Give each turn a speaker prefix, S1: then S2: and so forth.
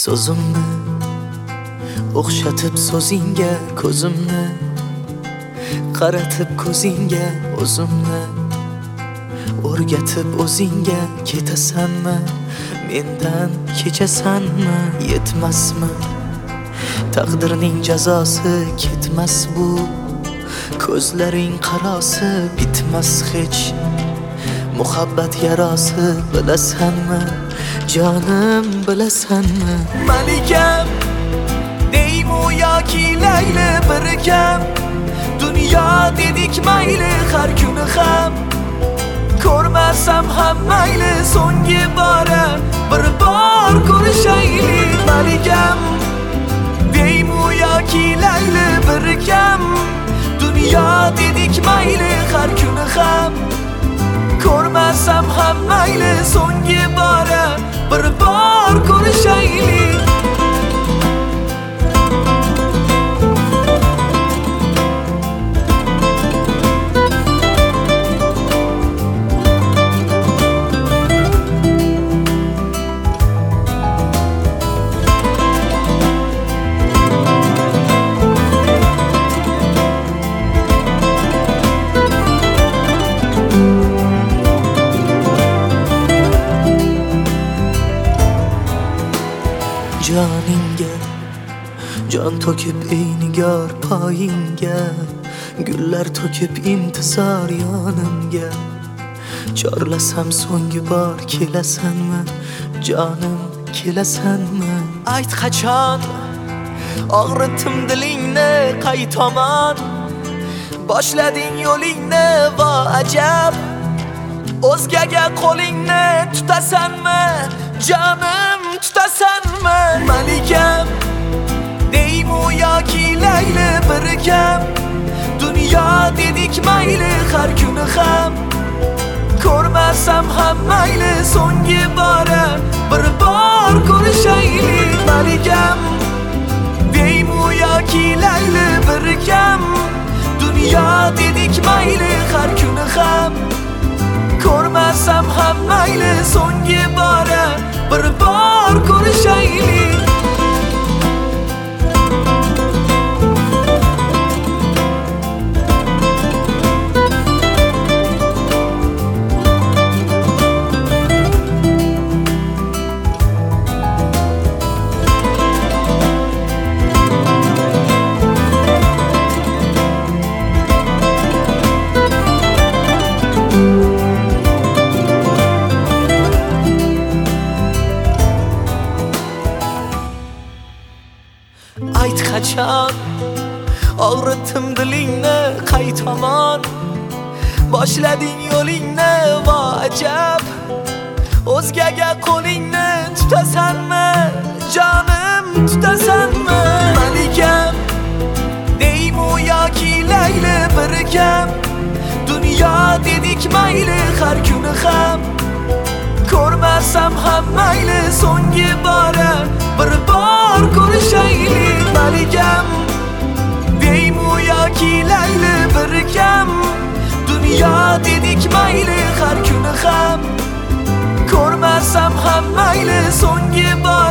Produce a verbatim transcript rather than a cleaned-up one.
S1: so'zimni o'xshatib so'zingga ko'zimni qaratib ko'zingga o'zimni o'rgatib o'zingga ketasanmi mendan kechasanmi yetmasmi taqdirning jazosi ketmas bu ko'zlaring qarosi bitmas hech muhabbat yarosi bilasanmi jonim bilasanmi malikam deymu yoki layli bir kam dunyo dedik mayli har kuni ham ko'rmasam ham mayli so'nggi bora bir bor ko'rishaylik malikam deymu yoki layli bir kam dunyo dedik mayli har kuni ham ko'rmasam ham mayli so'nggi bora bir bor ko'rishaylik joningga jon to'kib ey nigor poyingga gullar to'kib intizor yonimga chorlasam so'nggi bor kelasanmi jonim kelasanmi ayt qachon og'ritdim dilingni qay tomon boshlading yo'lingni vo ajab o'zgaga qo'lingni tutasanmi jonim tutasanmi malikam deymu yoki layli bir kam dunyo dedik mayli har kuni ham ko'rmasam ham mayli so'nggi bora bir bor ko'rishaylik malikam deymu yoki layli bir kam dunyo dedik mayli har kuni ham ko'rmasam ham mayli so'nggi bora bir bor ko'rishaylik ayt qachon og'ritdim dilingni qay tomon boshlading yo'lingni vo ajab o'zgaga qo'lingni tutasanmi jonim tutasanmi malikam deymu yoki layli bir kam dunyo dedik mayli har kuni ham ko'rmasam ham mayli so'nggi bora bir bor ko'rishaylik malikam deymu yoki layli bir kam dunyo dedik mayli har kuni ham ko'rmasam ham mayli so'nggi bor